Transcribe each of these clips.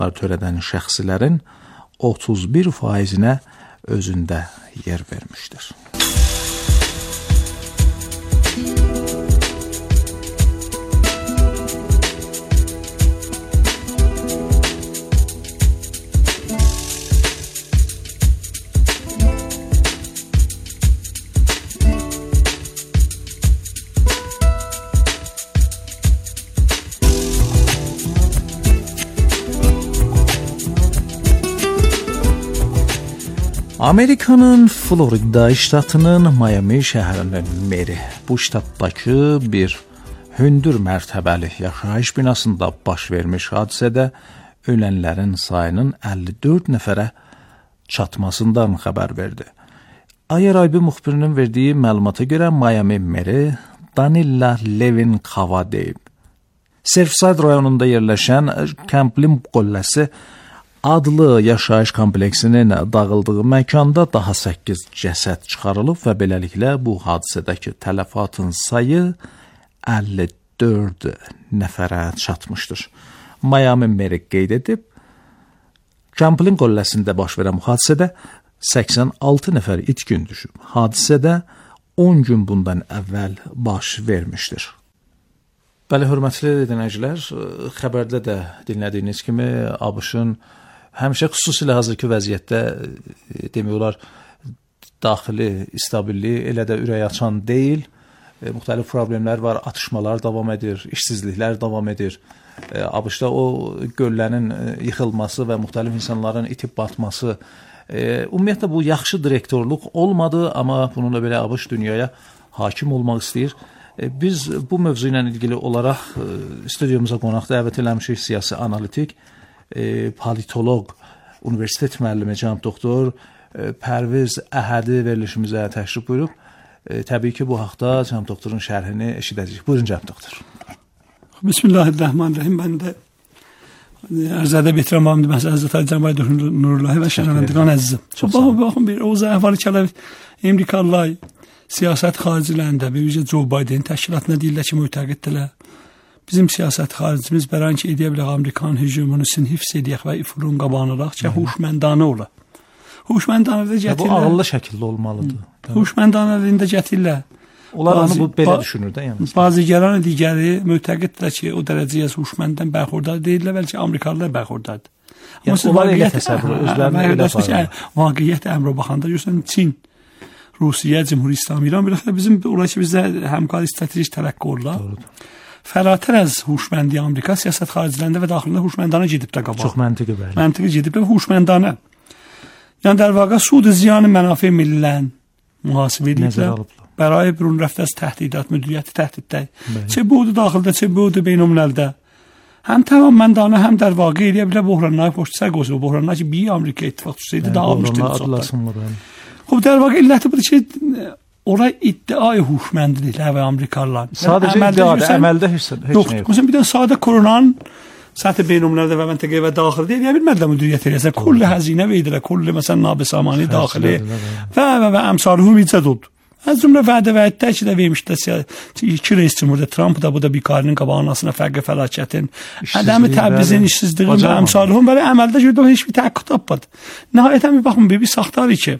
törədən şəxslərin 31%-nə özündə yer vermişdir. Amerikanın Florida ştatının Miami şəhərinin meri bu ştatdakı bir hündür mərtəbəli yaşayış binasında baş vermiş hadisədə ölənlərin sayının 54 nəfərə çatmasından xəbər verdi. ARIB müxbirinin verdiyi məlumata görə Miami meri Danila Levin Kava deyib. Surfside rayonunda yerləşən Camplin qolləsi adlı yaşayış kompleksinin dağıldığı məkanda daha 8 cəsəd çıxarılıb və beləliklə bu hadisədəki tələfatın sayı 54 nəfərə çatmışdır. Miami meri qeyd edib, Camplin qoləsində baş verən bu hadisədə 86 nəfər itkin düşüb. Hadisədə 10 gün bundan əvvəl baş vermişdir. Bəli, hörmətli dinləyicilər, xəbərdə də dinlədiyiniz kimi ABŞ-ın həmişə xüsusilə hazırki vəziyyətdə demək olar daxili istabilliyi elə də ürək açan deyil. Müxtəlif problemlər var, atışmalar davam edir, işsizliklər davam edir. ABŞ-da o göllənin yıxılması və müxtəlif insanların itib batması, ümumiyyətlə bu yaxşı direktorluq olmadı, amma bununla belə ABŞ dünyaya hakim olmaq istəyir. Biz bu mövzu ilə ilgili olaraq studiyumuza qonaq dəvət eləmişik siyasi analitik, politolog, universitet müəllimi cənab doktor Pərviz Əhədi verilişimizə təşrif buyurub. Təbii ki, bu haqda cənab doktorun şərhini eşidəcəyik. Buyurun cənab doktor. Bismillahirrahmanirrahim. Ben de ərzədə bitirəm Həzrət Ali Cəmaət Nurlullahi və şənavəndiqan əzizim. Baxın bir oğuza əhvalı kələ Amerikalılar siyasət xaricilərində bir Joe Biden təşkilatına deyirlər ki, mütəqiddirlər. Bizim siyasət xaricimiz bərən ki, edə bilək Amerikan hücumunu hifz edək və ifurun qabanıraq ki, huşməndanə ola. Huşməndanə də gətirlər. Bu ağıllı şəkildə olmalıdır. Huşməndanəliyində gətirlər. Onlar onu bu belə düşünür də yəni. Bazı gələn digəri mütəqiddirlər ki, o dərəcəyə huşməndən bərxurdar deyirlər, bəlkə Amerikalılar bərxurdardır. Yəni onlar elə təsəvvür özlərini elə aparır. Vaqiət əmrə baxanda görürsən Çin, Rusiya, Cümhuriyet İslam İran biləxə bizim orası bizdə həmkarlıq strateji tərəqqi olurlar. Fərətər az huşməndi Amerika siyasət xaricilərində və daxilində huşməndana gedib də qabaq. Çox məntiqi bəli. Məntiqi gedib və huşməndana. Yəni در واقع سود زیان منافع ملیlərin mühasibə ediliblər. Bərayə bir rəftəs təhdidat, müdiriyyəti təhdiddə. Çə budu daxildə, çə budu beynəlmiləldə. Həm tamamməndana, həm در واقع edə bilər böhranlar poştsa qoysa, böhranlar ki, bir Amerika ittifaqçısıydı, dağılmışdı. Xub در واقع illəti budur ki, oraya iddiai huşməndiliklər və Amerikalılar. Sadəcə iddiadır, əməldə heç nə yox. Məsələn, bir də sadə koronanın سطح بین‌المللی و منطقه و داخلی دیگه bilmədilər müdiriyyət eləsə, kulli xəzinə veydilər, kulli məsələn nabesamani daxili və əmsalhum icad oldu. Az cümlə vədə və iddia də vermişdilər iki reis cümhurda Trump da bu da bikarının qabağınasına fərqi fəlakətin, ədəmi təbrizin, işsizliğin və əmsalhum belə əməldə gördü heç bir təhqiq tapmadı. Nəhayətən bir baxın bir saxtarı ki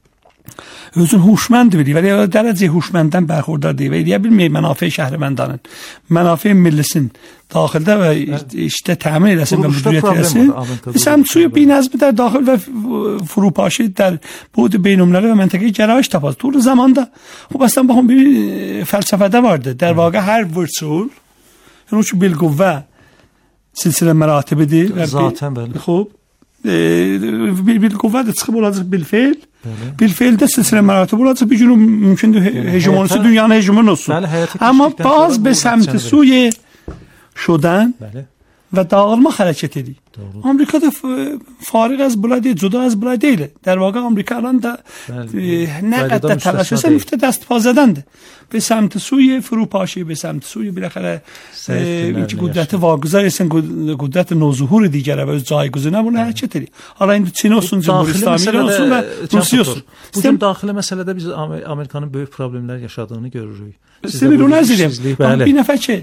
özün huşmənd bilir və ya dərəcə huşməndən bərxurdar deyil və deyə bilməyib mənafe şəhrimendanın, mənafe millisin daxildə və işte təmin eləsin və müdiriyyət eləsin. Səmsuyu bir nəzmi der daxil və furupaşı der bu beynəlməli və məntəqəyə gərayış tapaz. Doğru zamanda bu bəsdən baxın bir fəlsəfədə vardı. Der vaqiə hər vırçul, yəni o ki bilquvvə silsilə məratibidir. Zaten bəli. Xub, bilquvvə də çıxıb olacaq bilfeil. Bilfeildə silsilə məratibi olacaq. Bir gün mümkündür hegemonisi dünyanın hegemonu olsun. Amma bazı به سمت سوی شدن و dağılma hərəkət edir. Amerikada fariq az bula deyil, cüda az bula deyil. در واقع Amerikalıların da nə qədər təlaş etsə müftə dəstpazədəndir. به سمت سوی فروپاشی، به سمت سوی بالاخره اینکه قدرت واگذار etsin, قدرت نوظهور دیگره و جایگزینه bunu hərəkət edir. Hala indi Çin olsun, Cumhuriyet İslamı olsun və Rusiya olsun. Bu daxili məsələdə biz Amerikanın böyük problemlər yaşadığını görürük. Sizin onu əzizim. Bir nəfər ki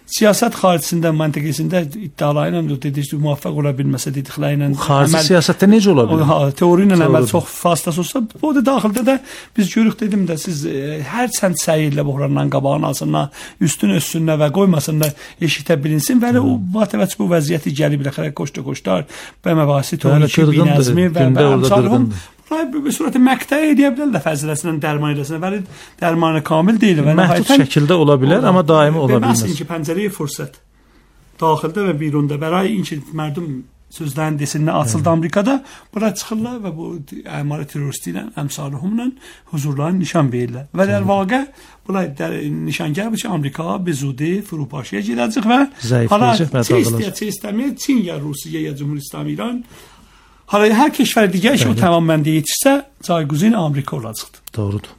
Siyasət xaricində, məntəqəsində iddialarla dedikdə müvəffəq ola bilməsə dediklərlə xarici siyasətdə necə ola bilər? Teori ilə əməl çox fasiləsiz olsa, bu da daxildə də biz görürük dedim də siz hər çənd səyirlə buhrandan qabağını alsınlar, üstün össünlər və qoymasınlar eşitə bilinsin və o batəvəç bu vəziyyəti gəlib ilə qoşlar və məbahisi teoriki binəzmi və əmsalhum bir surətə məqtə edə bilər də fəziləsindən dərman eləsinə, vəli dərmanı kamil deyil və məhdud şəkildə ola bilər, amma daimi ola bilməz. Məsələn ki, pəncərəyə fürsət daxildə və birunda bəray inki mərdum sözlərin desinə açıldı Amerikada, bura çıxırlar və bu əmali terroristi ilə, əmsalhumla huzurlarını nişan verirlər. Və der vaqə bunlar nişangah ki, Amerika bezudi fروپاشiyə girəcək və hala çə istəmir, Çin ya Rusiya ya Cumhuriyet İslamı İran hala hər keşvər digər ki, o tamamən yetişsə, cayguzin Amerika olacaqdır. Doğrudur.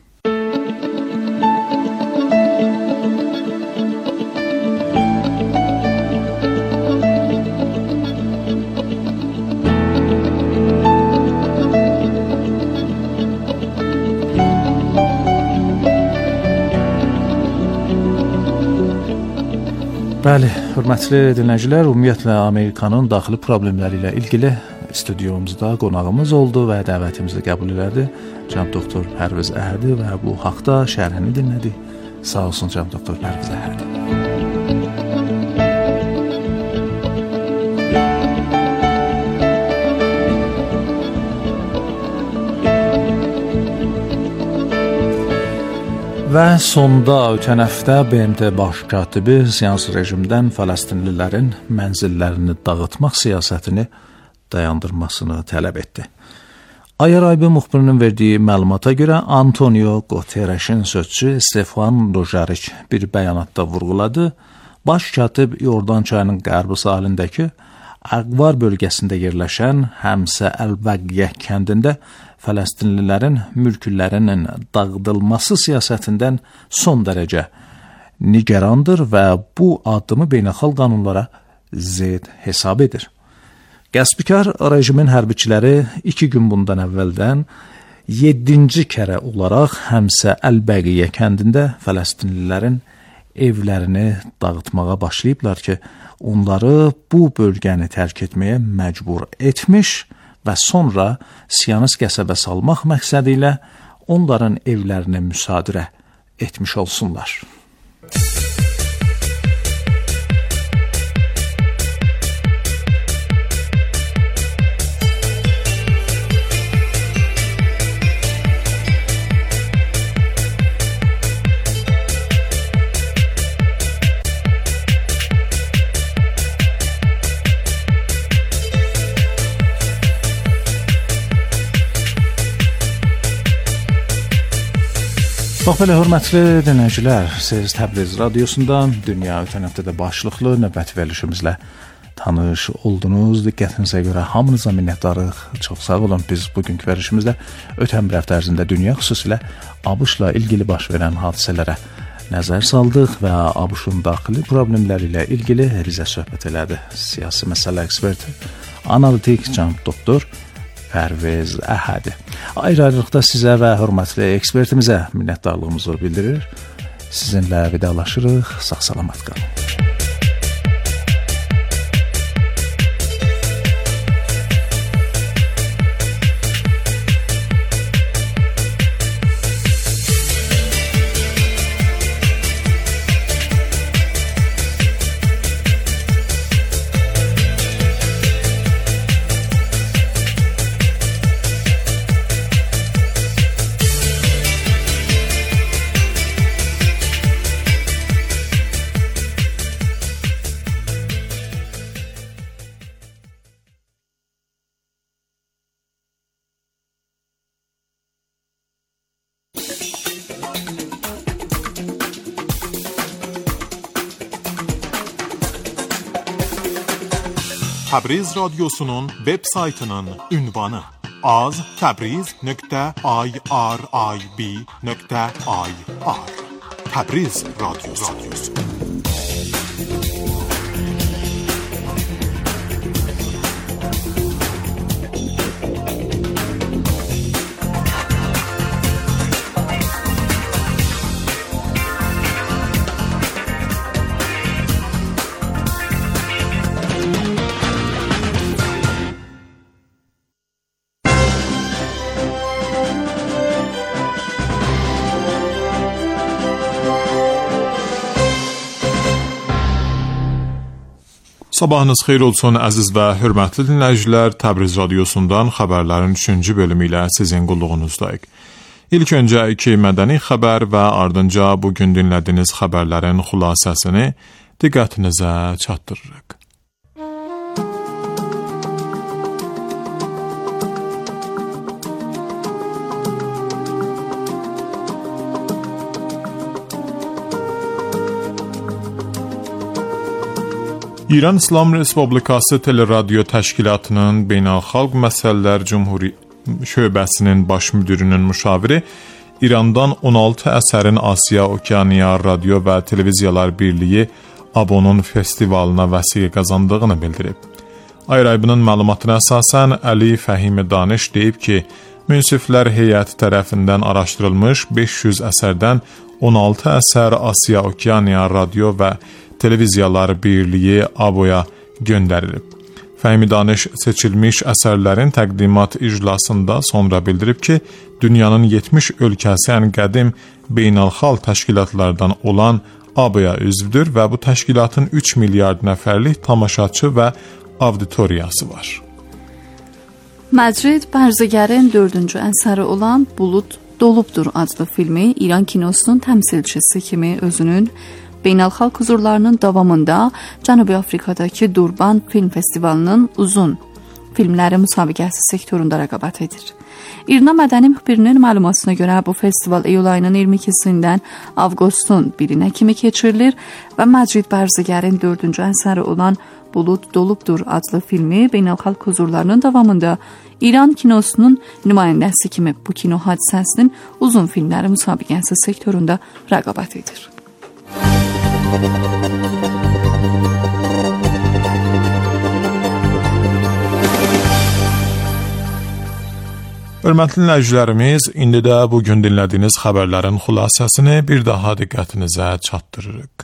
Bəli, hörmətli dinləyicilər, ümumiyyətlə Amerikanın daxili problemləri ilə ilgili studiyomuzda qonağımız oldu və dəvətimizi qəbul elədi. Cənab doktor Pərviz Əhədi və bu haqda şərhini dinlədik. Sağ olsun cənab doktor Pərviz Əhədi. Və sonda ötən həftə BMT baş katibi siyasi rejimdən Fələstinlilərin mənzillərini dağıtmaq siyasətini dayandırmasını tələb etdi. Ayaraybi müxbirinin verdiyi məlumata görə Antonio Guterresin sözçü Stefan Dujarric bir bəyanatda vurğuladı. Baş katib Yordan çayının qərbi sahilindəki Aqvar bölgəsində yerləşən Həmsə Əl-Bəqiyyə kəndində Fələstinlilərin mülklərinin dağıdılması siyasətindən son dərəcə nigarandır və bu addımı beynəlxalq qanunlara zidd hesab edir. Qəsbkar rejimin hərbiçiləri 2 gün bundan əvvəldən 7-ci kərə olaraq Həmsə Əl-Bəqiyyə kəndində Fələstinlilərin evlərini dağıtmağa başlayıblar ki, onları bu bölgəni tərk etməyə məcbur etmiş və sonra Siyonist qəsəbə salmaq məqsədi ilə onların evlərini müsadirə etmiş olsunlar. Bax belə, hörmətli dinləyicilər, siz Təbriz radiosundan dünya ötən həftədə başlıqlı növbəti verilişimizlə tanış oldunuz. Diqqətinizə görə hamınıza minnətdarıq. Çox sağ olun. Biz bugünkü verilişimizdə ötən bir həftə ərzində dünya, xüsusilə ABŞ-la ilgili baş verən hadisələrə nəzər saldıq və ABŞ-un daxili problemləri ilə ilgili bizə söhbət elədi. Siyasi məsələ eksperti, analitik cənab doktor Pərviz Əhədi. Ayrı-ayrılıqda sizə və hörmətli ekspertimizə minnətdarlığımızı bildirir. Sizinlə vidalaşırıq. Sağ-salamat qalın. Təbriz radyosunun web saytının ünvanı az.tabriz.irib.ir Təbriz radyosu. Sabahınız xeyir olsun əziz və hörmətli dinləyicilər. Təbriz radiosundan xəbərlərin 3-cü bölümü ilə sizin qulluğunuzdayıq. İlk öncə 2 mədəni xəbər və ardınca bugün dinlədiyiniz xəbərlərin xülasəsini diqqətinizə çatdırırıq. İran İslam Respublikası Teleradyo Təşkilatının Beynəlxalq Məsələlər Cümhuri Şöbəsinin baş müdirinin müşaviri İrandan 16 əsərin Asiya Okeaniya Radio və Televiziyalar Birliyi ABO-nun festivalına vəsiqə qazandığını bildirib. Ayrayibinin məlumatına əsasən Əli Fəhimi Daniş deyib ki, münsiflər heyəti tərəfindən araşdırılmış 500 əsərdən 16 əsər Asiya Okeaniya Radio və Televiziyalar Birliyi ABO-ya göndərilib. Fəhmi Daniş seçilmiş əsərlərin təqdimat iclasında sonra bildirib ki, dünyanın 70 ölkəsi ən qədim beynəlxalq təşkilatlardan olan ABO-ya üzvdür və bu təşkilatın 3 milyard nəfərlik tamaşaçı və auditoriyası var. Məcrid Bərzəgərin 4-cü əsəri olan Bulud Dolubdur adlı filmi İran kinosunun təmsilçisi kimi özünün beynəlxalq huzurlarının davamında Cənubi Afrikadakı Durban Film Festivalının uzun filmləri müsabiqəsi sektorunda rəqabət edir. İRNA mədəni müxbirinin məlumatına görə bu festival iyul ayının 22-sindən avqustun 1-nə kimi keçirilir və Məcrid Bərzəgərin 4-cü əsəri olan Bulud Dolubdur adlı filmi beynəlxalq huzurlarının davamında İran kinosunun nümayəndəsi kimi bu kino hadisəsinin uzun filmləri müsabiqəsi sektorunda rəqabət edir. Hörmətli dinləyicilərimiz, indi də bugün dinlədiyiniz xəbərlərin xülasəsini bir daha diqqətinizə çatdırırıq.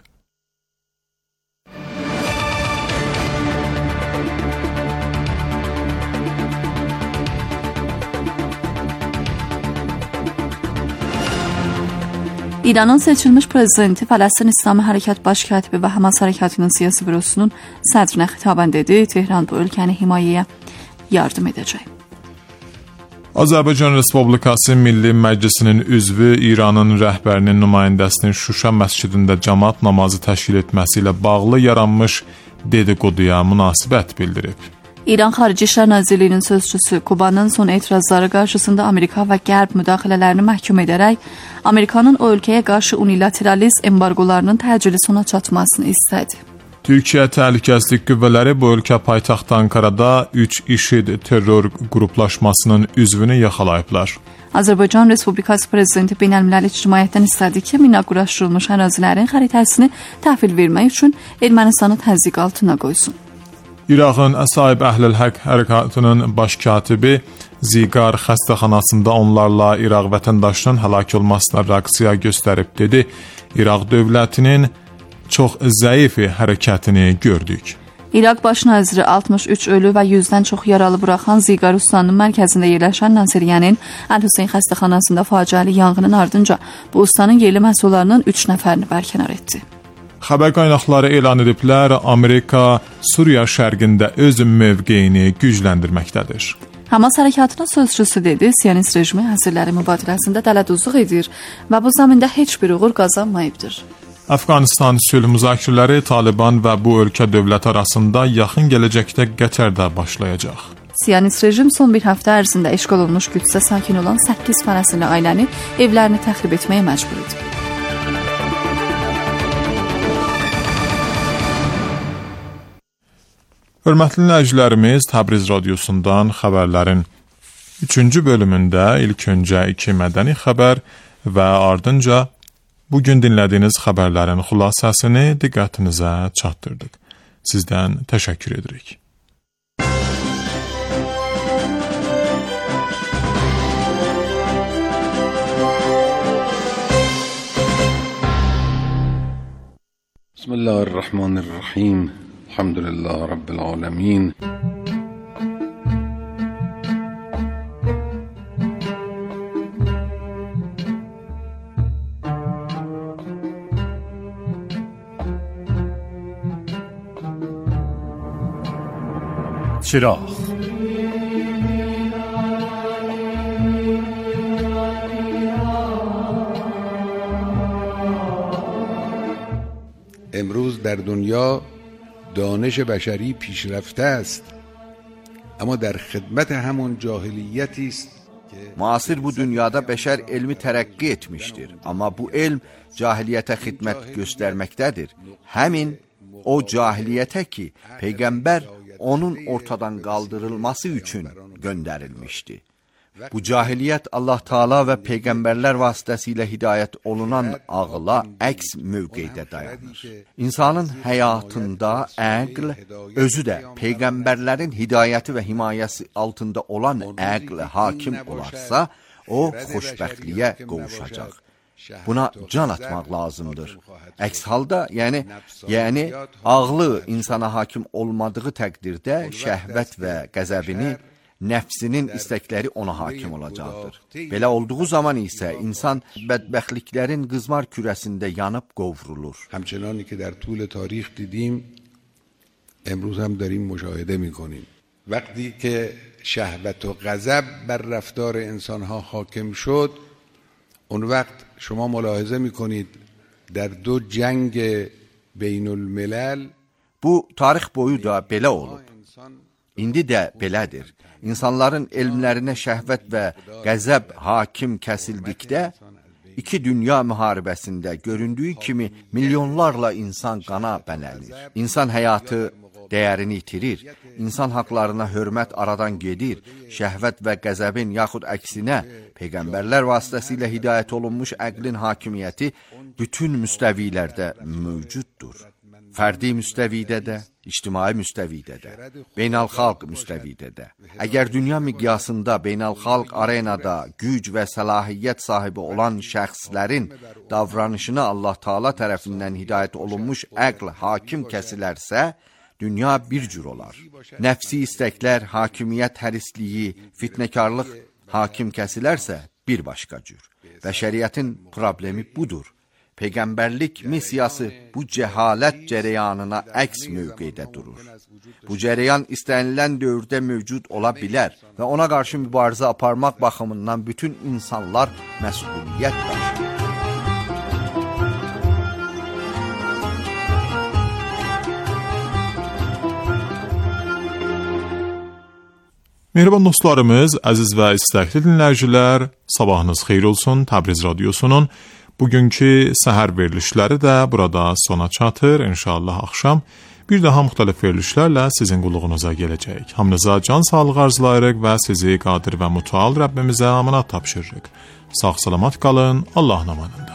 İranın seçilmiş prezidenti Fələstin İslami Hərəkat Baş katibi və Həmas Hərəkatının siyasi bürosunun sədrinə xitaban dedi, Tehran bu ölkəni himayəyə yardım edəcək. Azərbaycan Respublikası Milli Məclisinin üzvü İranın rəhbərinin nümayəndəsinin Şuşa məscidində cəmaət namazı təşkil etməsi ilə bağlı yaranmış dedikoduya münasibət bildirib. İran Xarici İşlər Nazirliyinin sözçüsü Kubanın son etirazları qarşısında Amerika və Qərb müdaxilələrini məhkum edərək, Amerikanın o ölkəyə qarşı unilateralist embargolarının təcili sona çatmasını istədi. Türkiyə Təhlükəsizlik Qüvvələri bu ölkə paytaxtı Ankarada 3 IŞİD terror qruplaşmasının üzvünü yaxalayıblar. Azərbaycan Respublikası Prezidenti beynəlmiləli ictimaiyyətdən istədi ki, minaquraşdırılmış ərazilərin xəritəsini təhvil vermək üçün Ermənistanı təzyiq altına qoysun. İraqın Əsayib Əhlül-Həq hərəkatının baş katibi Ziqar xəstəxanasında onlarla İraq vətəndaşının həlak olmasına reaksiya göstərib dedi, İraq dövlətinin çox zəif hərəkətini gördük. İraq baş naziri 63 ölü və 100-dən çox yaralı buraxan Ziqar ustanının mərkəzində yerləşən Nasiriyyənin Əl-Hüseyn xəstəxanasında faciəli yanğının ardınca bu ustanın yerli məhsullarının 3 nəfərini bərkənar etdi. Xəbər qaynaqları elan ediblər, Amerika Suriya şərqində öz mövqeyini gücləndirməkdədir. Həmas hərəkatının sözçüsü dedi, Siyonist rejimi əsirləri mübadiləsində dələduzluq edir və bu zamində heç bir uğur qazanmayıbdır. Əfqanistan sülh müzakirələri Taliban və bu ölkə dövlət arasında yaxın gələcəkdə Qətərdə başlayacaq. Siyonist rejim son bir həftə ərzində eşqal olunmuş Qüdsə sakin olan 8 fələstinli ailəni evlərini təxrib etməyə məcbur edib. Hörmətli dinləyicilərimiz, Təbriz radiosundan xəbərlərin 3-cü bölümündə ilk öncə 2 mədəni xəbər və ardınca bugün dinlədiyiniz xəbərlərin xülasəsini diqqətinizə çatdırdıq. Sizdən təşəkkür edirik. Bismillahirrahmanirrahim. Elhamdülillah Rabbil alemin. چراغ. امروز در دنیا دانش بشری پیشرفته است، اما در خدمت همون جاهلیتی است. Müasir bu dünyada bəşər elmi tərəqqi etmişdir. Amma bu elm cahiliyyətə xidmət göstərməkdədir. Həmin o cahiliyyətə ki, Peyğəmbər onun ortadan qaldırılması üçün göndərilmişdi. Bu cahiliyyət Allah Taala və Peyğəmbərlər vasitəsilə hidayət olunan ağla əks mövqedə dayanır. İnsanın həyatında əql, özü də Peyğəmbərlərin hidayəti və himayəsi altında olan əql hakim olarsa, o xoşbəxtliyə qovuşacaq. Buna can atmaq lazımdır. Əks halda, yəni ağlı insana hakim olmadığı təqdirdə şəhvət və qəzəbini, nəfsinin istəkləri ona hakim olacaqdır. Belə olduğu zaman isə insan bədbəxtliklərin qızmar kürəsində yanıb qovrulur. همچنانی که در طول تاریخ دیدیم، امروز هم داریم مشاهده میکنیم. وقتی که شهوت و غضب بر رفتار انسانها حاکم شد، اون وقت شما ملاحظه میکنید در دو جنگ بین الملل Bu tarix boyu da belə olub. İndi də belədir. İnsanların elmlərinə şəhvət və qəzəb hakim kəsildikdə, iki dünya müharibəsində göründüyü kimi milyonlarla insan qana bələnir. İnsan həyatı dəyərini itirir, insan haqlarına hörmət aradan gedir, şəhvət və qəzəbin yaxud əksinə Peyğəmbərlər vasitəsilə hidayət olunmuş əqlin hakimiyyəti bütün müstəvilərdə mövcuddur. Fərdi müstəvidə də, ictimai müstəvidə də, beynəlxalq müstəvidə də. Əgər dünya miqyasında beynəlxalq arenada güc və səlahiyyət sahibi olan şəxslərin davranışına Allah Taala tərəfindən hidayət olunmuş əql hakim kəsilərsə, dünya bir cür olar. Nəfsi istəklər, hakimiyyət hərisliyi, fitnəkarlıq hakim kəsilərsə bir başqa cür. Bəşəriyyətin problemi budur. Peyğəmbərlik missiyası bu cəhalət cərəyanına əks mövqedə durur. Bu cərəyan istənilən dövrdə mövcud ola bilər və ona qarşı mübarizə aparmaq baxımından bütün insanlar məsuliyyət daşır. Mehriban dostlarımız, əziz və istəkli dinləyicilər, sabahınız xeyir olsun. Təbriz Radiosunun bugünkü səhər verilişləri də burada sona çatır. İnşallah axşam bir daha müxtəlif verilişlərlə sizin qulluğunuza gələcək. Hamınıza can sağlığı arzulayırıq və sizi qadir və mütəal Rəbbimizə əmanət tapşırırıq. Sağ salamat qalın, Allahın amanında.